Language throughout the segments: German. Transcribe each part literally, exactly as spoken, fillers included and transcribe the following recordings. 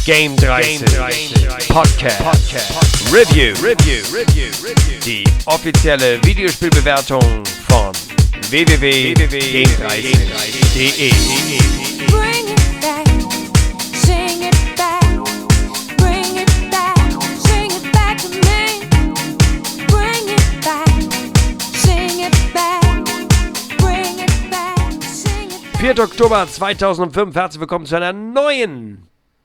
Game dreißig, Podcast, Podcast. Review. Review. Review. Review. Die offizielle Videospielbewertung von w w w punkt game dreißig punkt de. Bring it back, sing it back, bring it back, sing it back to me. Bring it back, sing it back, bring it back, sing it back. vierter Oktober zweitausendfünf, herzlich willkommen zu einer neuen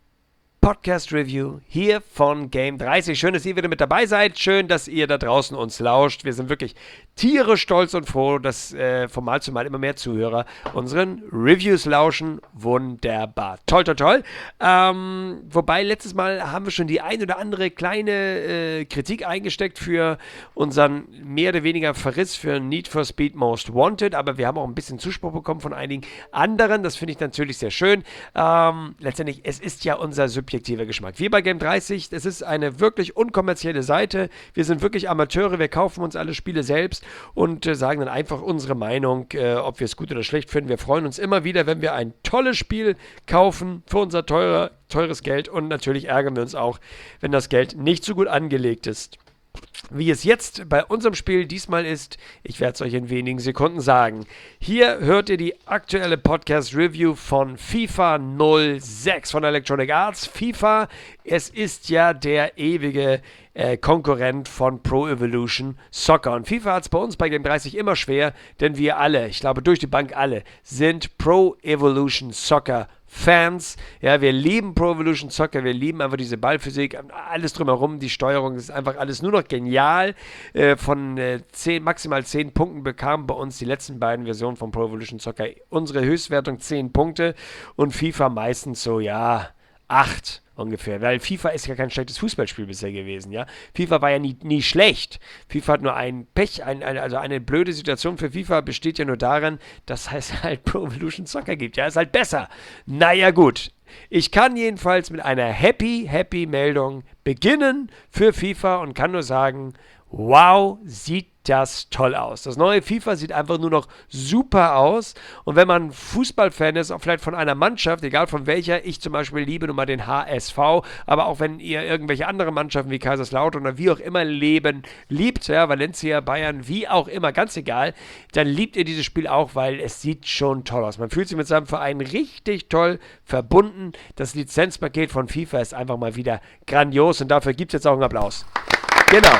Podcast-Review hier von Game dreißig. Schön, dass ihr wieder mit dabei seid. Schön, dass ihr da draußen uns lauscht. Wir sind wirklich tierisch stolz und froh, dass äh, von Mal zu Mal immer mehr Zuhörer unseren Reviews lauschen. Wunderbar. Toll, toll, toll. Ähm, wobei, letztes Mal haben wir schon die ein oder andere kleine äh, Kritik eingesteckt für unseren mehr oder weniger Verriss für Need for Speed Most Wanted. Aber wir haben auch ein bisschen Zuspruch bekommen von einigen anderen. Das finde ich natürlich sehr schön. Ähm, letztendlich, es ist ja unser subjektiver Geschmack. Wir bei Game dreißig, das ist eine wirklich unkommerzielle Seite. Wir sind wirklich Amateure, wir kaufen uns alle Spiele selbst und äh, sagen dann einfach unsere Meinung, äh, ob wir es gut oder schlecht finden. Wir freuen uns immer wieder, wenn wir ein tolles Spiel kaufen für unser teure, teures Geld, und natürlich ärgern wir uns auch, wenn das Geld nicht so gut angelegt ist, wie es jetzt bei unserem Spiel diesmal ist. Ich werde es euch in wenigen Sekunden sagen. Hier hört ihr die aktuelle Podcast-Review von FIFA null sechs von Electronic Arts. FIFA, es ist ja der ewige äh, Konkurrent von Pro Evolution Soccer. Und FIFA hat es bei uns bei Game dreißig immer schwer, denn wir alle, ich glaube durch die Bank alle, sind Pro Evolution Soccer Fans. Ja, wir lieben Pro Evolution Soccer, wir lieben einfach diese Ballphysik, alles drumherum, die Steuerung, das ist einfach alles nur noch genial. Äh, von äh, zehn, maximal zehn Punkten bekamen bei uns die letzten beiden Versionen von Pro Evolution Soccer unsere Höchstwertung zehn Punkte und FIFA meistens so, ja, acht ungefähr, weil FIFA ist ja kein schlechtes Fußballspiel bisher gewesen, ja. FIFA war ja nie, nie schlecht. FIFA hat nur ein Pech, ein, ein, also eine blöde Situation für FIFA besteht ja nur darin, dass es halt Pro Evolution Soccer gibt, ja, ist halt besser. Naja, gut. Ich kann jedenfalls mit einer happy, happy Meldung beginnen für FIFA und kann nur sagen, wow, sieht das toll aus. Das neue FIFA sieht einfach nur noch super aus. Und wenn man Fußballfan ist, auch vielleicht von einer Mannschaft, egal von welcher, ich zum Beispiel liebe nun mal den H S V, aber auch wenn ihr irgendwelche andere Mannschaften wie Kaiserslautern oder wie auch immer leben, liebt, ja, Valencia, Bayern, wie auch immer, ganz egal, dann liebt ihr dieses Spiel auch, weil es sieht schon toll aus. Man fühlt sich mit seinem Verein richtig toll verbunden. Das Lizenzpaket von FIFA ist einfach mal wieder grandios und dafür gibt es jetzt auch einen Applaus. Genau.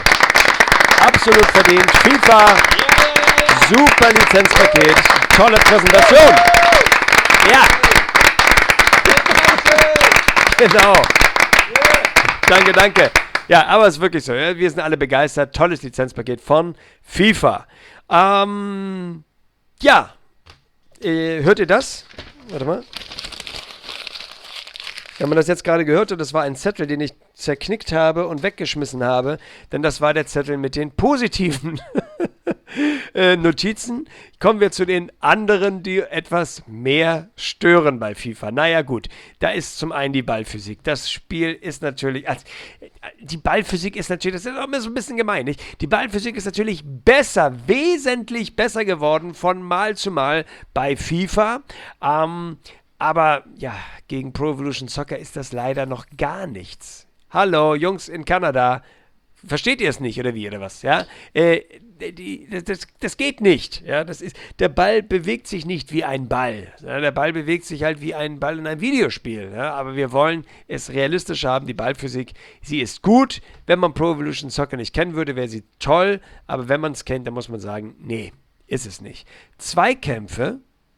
Absolut verdient. FIFA, super Lizenzpaket, tolle Präsentation. Ja. Genau. Danke, danke. Ja, aber es ist wirklich so. Wir sind alle begeistert. Tolles Lizenzpaket von FIFA. Ähm, ja. Äh, hört ihr das? Warte mal. Wenn man das jetzt gerade gehört hat, das war ein Zettel, den ich zerknickt habe und weggeschmissen habe, denn das war der Zettel mit den positiven äh, Notizen. Kommen wir zu den anderen, die etwas mehr stören bei FIFA. Naja gut, da ist zum einen die Ballphysik. Das Spiel ist natürlich, also, die Ballphysik ist natürlich, das ist auch so ein bisschen gemein, nicht? Die Ballphysik ist natürlich besser, wesentlich besser geworden von Mal zu Mal bei FIFA. Ähm, Aber ja, gegen Pro Evolution Soccer ist das leider noch gar nichts. Hallo, Jungs in Kanada. Versteht ihr es nicht, oder wie, oder was? Ja, äh, die, das, das geht nicht. Ja, das ist, der Ball bewegt sich nicht wie ein Ball. Ja, der Ball bewegt sich halt wie ein Ball in einem Videospiel. Ja, aber wir wollen es realistisch haben. Die Ballphysik, sie ist gut. Wenn man Pro Evolution Soccer nicht kennen würde, wäre sie toll. Aber wenn man es kennt, dann muss man sagen, nee, ist es nicht. Zweikämpfe...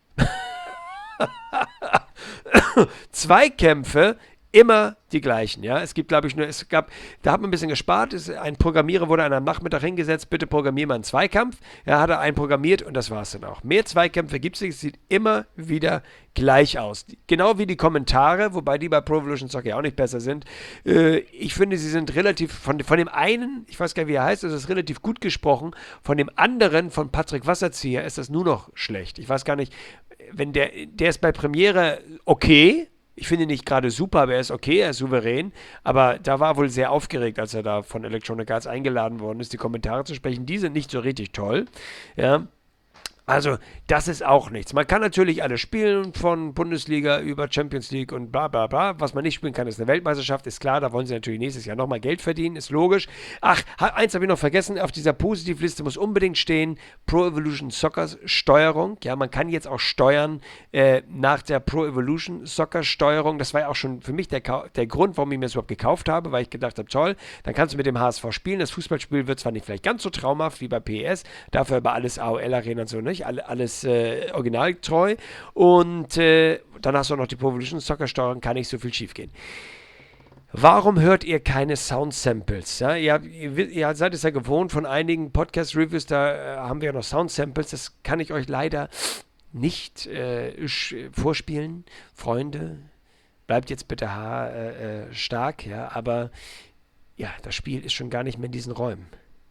Zweikämpfe immer die gleichen, ja. Es gibt, glaube ich, nur, es gab, da hat man ein bisschen gespart, es, ein Programmierer wurde an einem Nachmittag hingesetzt, bitte programmier mal einen Zweikampf. Ja, hat er einen programmiert und das war es dann auch. Mehr Zweikämpfe gibt es nicht, es sieht immer wieder gleich aus. Genau wie die Kommentare, wobei die bei Pro Evolution Soccer auch nicht besser sind. Äh, ich finde, sie sind relativ, von, von dem einen, ich weiß gar nicht, wie er heißt, es ist relativ gut gesprochen, von dem anderen, von Patrick Wasserzieher, ist das nur noch schlecht. Ich weiß gar nicht, wenn der, der ist bei Premiere okay, ich finde ihn nicht gerade super, aber er ist okay, er ist souverän, aber da war er wohl sehr aufgeregt, als er da von Electronic Arts eingeladen worden ist, die Kommentare zu sprechen, die sind nicht so richtig toll, ja. Also, das ist auch nichts. Man kann natürlich alles spielen, von Bundesliga über Champions League und bla bla bla. Was man nicht spielen kann, ist eine Weltmeisterschaft, ist klar. Da wollen sie natürlich nächstes Jahr nochmal Geld verdienen, ist logisch. Ach, eins habe ich noch vergessen. Auf dieser Positivliste muss unbedingt stehen, Pro Evolution Soccer Steuerung. Ja, man kann jetzt auch steuern äh, nach der Pro Evolution Soccer Steuerung. Das war ja auch schon für mich der, der Grund, warum ich mir das überhaupt gekauft habe, weil ich gedacht habe, toll, dann kannst du mit dem H S V spielen. Das Fußballspiel wird zwar nicht vielleicht ganz so traumhaft wie bei P S, dafür aber alles A O L-Arena und so, nicht? Alles äh, originaltreu. Und äh, dann hast du auch noch die Pro Evolution Soccer Steuerung, kann nicht so viel schief gehen. Warum hört ihr keine Sound-Samples? Ja, ihr, ihr, ihr seid es ja gewohnt von einigen Podcast-Reviews, da äh, haben wir ja noch Sound-Samples, das kann ich euch leider nicht äh, vorspielen. Freunde, bleibt jetzt bitte ha, äh, äh, stark, ja, aber ja, das Spiel ist schon gar nicht mehr in diesen Räumen.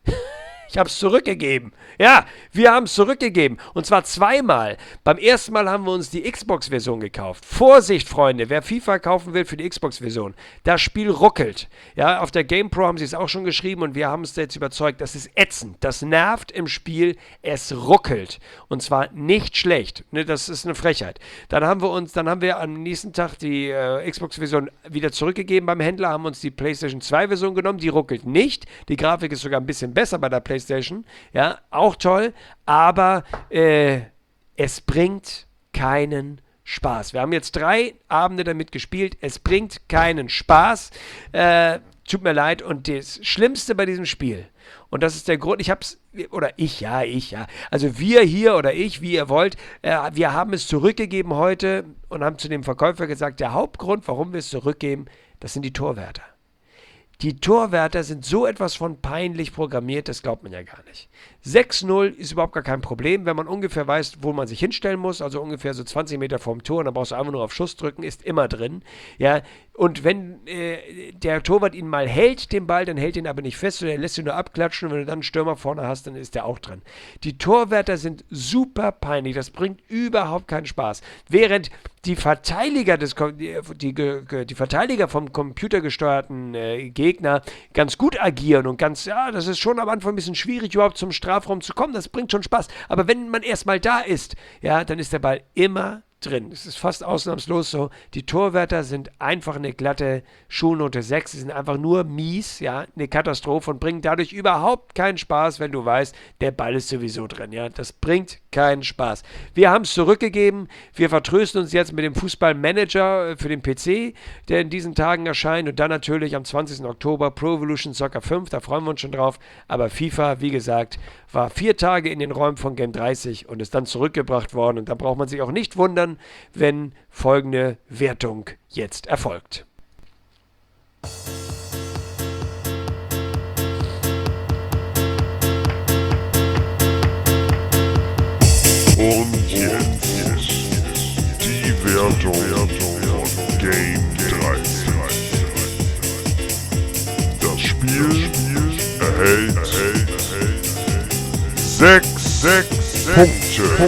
Ich habe es zurückgegeben. Ja, wir haben es zurückgegeben. Und zwar zweimal. Beim ersten Mal haben wir uns die Xbox-Version gekauft. Vorsicht, Freunde, wer FIFA kaufen will für die Xbox-Version. Das Spiel ruckelt. Ja, auf der GamePro haben sie es auch schon geschrieben und wir haben es jetzt überzeugt. Das ist ätzend. Das nervt im Spiel. Es ruckelt. Und zwar nicht schlecht. Ne, das ist eine Frechheit. Dann haben wir uns, dann haben wir am nächsten Tag die äh, Xbox-Version wieder zurückgegeben beim Händler, haben uns die PlayStation zwei-Version genommen. Die ruckelt nicht. Die Grafik ist sogar ein bisschen besser bei der PlayStation. PlayStation, ja, auch toll, aber äh, es bringt keinen Spaß. Wir haben jetzt drei Abende damit gespielt, es bringt keinen Spaß, äh, tut mir leid, und das Schlimmste bei diesem Spiel, und das ist der Grund, ich hab's, oder ich, ja, ich, ja, also wir hier oder ich, wie ihr wollt, äh, wir haben es zurückgegeben heute und haben zu dem Verkäufer gesagt, der Hauptgrund, warum wir es zurückgeben, das sind die Torwärter. Die Torwärter sind so etwas von peinlich programmiert, das glaubt man ja gar nicht. sechs null ist überhaupt gar kein Problem, wenn man ungefähr weiß, wo man sich hinstellen muss, also ungefähr so zwanzig Meter vorm Tor, und dann brauchst du einfach nur auf Schuss drücken, ist immer drin. Ja, und wenn äh, der Torwart ihn mal hält, den Ball, dann hält ihn aber nicht fest, sondern er lässt ihn nur abklatschen, und wenn du dann einen Stürmer vorne hast, dann ist der auch drin. Die Torwärter sind super peinlich, das bringt überhaupt keinen Spaß. Während die Verteidiger des die, die, die Verteidiger vom computergesteuerten äh, Gegner ganz gut agieren und ganz, ja, das ist schon am Anfang ein bisschen schwierig, überhaupt zum Strafraum zu kommen, das bringt schon Spaß. Aber wenn man erstmal da ist, ja, dann ist der Ball immer drin. Es ist fast ausnahmslos so. Die Torwärter sind einfach eine glatte Schulnote sechs. Sie sind einfach nur mies, ja, eine Katastrophe und bringen dadurch überhaupt keinen Spaß, wenn du weißt, der Ball ist sowieso drin, ja. Das bringt keinen Spaß. Wir haben es zurückgegeben. Wir vertrösten uns jetzt mit dem Fußballmanager für den P C, der in diesen Tagen erscheint, und dann natürlich am zwanzigsten Oktober Pro Evolution Soccer fünf. Da freuen wir uns schon drauf. Aber FIFA, wie gesagt, war vier Tage in den Räumen von Game dreißig und ist dann zurückgebracht worden. Und da braucht man sich auch nicht wundern, wenn folgende Wertung jetzt erfolgt. Und jetzt die Wertung von Game dreißig. Das Spiel erhält sechs, sechs Punkte.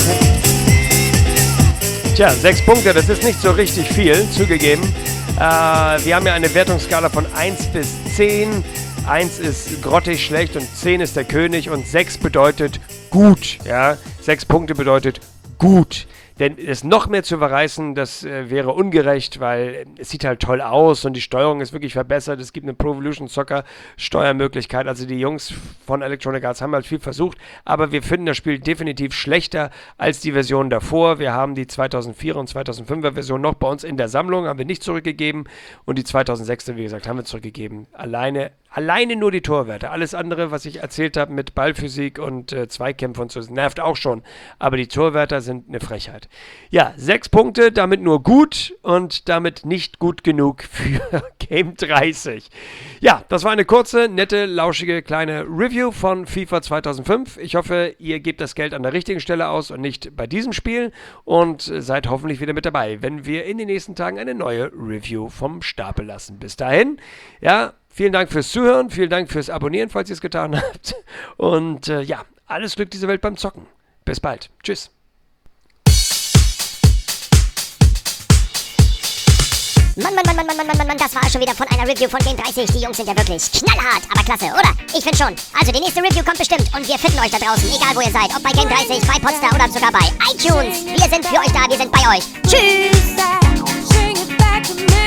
Tja, sechs Punkte, das ist nicht so richtig viel, zugegeben. Äh, wir haben ja eine Wertungsskala von eins bis zehn. eins ist grottig schlecht und zehn ist der König und sechs bedeutet gut. Ja, sechs Punkte bedeutet gut. Denn es noch mehr zu verreißen, das äh, wäre ungerecht, weil es sieht halt toll aus und die Steuerung ist wirklich verbessert. Es gibt eine Pro Evolution Soccer Steuermöglichkeit. Also die Jungs von Electronic Arts haben halt viel versucht, aber wir finden das Spiel definitiv schlechter als die Version davor. Wir haben die zweitausendvierer und zweitausendfünfer Version noch bei uns in der Sammlung, haben wir nicht zurückgegeben, und die zweitausendsechser, wie gesagt, haben wir zurückgegeben. Alleine, alleine nur die Torwerte. Alles andere, was ich erzählt habe mit Ballphysik und äh, Zweikämpfen und so, nervt auch schon. Aber die Torwärter sind eine Frechheit. Ja, sechs Punkte, damit nur gut und damit nicht gut genug für Game dreißig. Ja, das war eine kurze, nette, lauschige kleine Review von FIFA zweitausendfünf. Ich hoffe, ihr gebt das Geld an der richtigen Stelle aus und nicht bei diesem Spiel, und seid hoffentlich wieder mit dabei, wenn wir in den nächsten Tagen eine neue Review vom Stapel lassen. Bis dahin, ja, vielen Dank fürs Zuhören, vielen Dank fürs Abonnieren, falls ihr es getan habt, und äh, ja, alles Glück dieser Welt beim Zocken. Bis bald. Tschüss. Mann, Mann, Mann, Mann, Mann, Mann, Mann, Mann, Mann, das war schon wieder von einer Review von Game dreißig. Die Jungs sind ja wirklich knallhart, aber klasse, oder? Ich find schon. Also die nächste Review kommt bestimmt und wir finden euch da draußen, egal wo ihr seid. Ob bei Game dreißig, bei Podstar oder sogar bei iTunes. Wir sind für euch da, wir sind bei euch. Tschüss! Sing it back to me.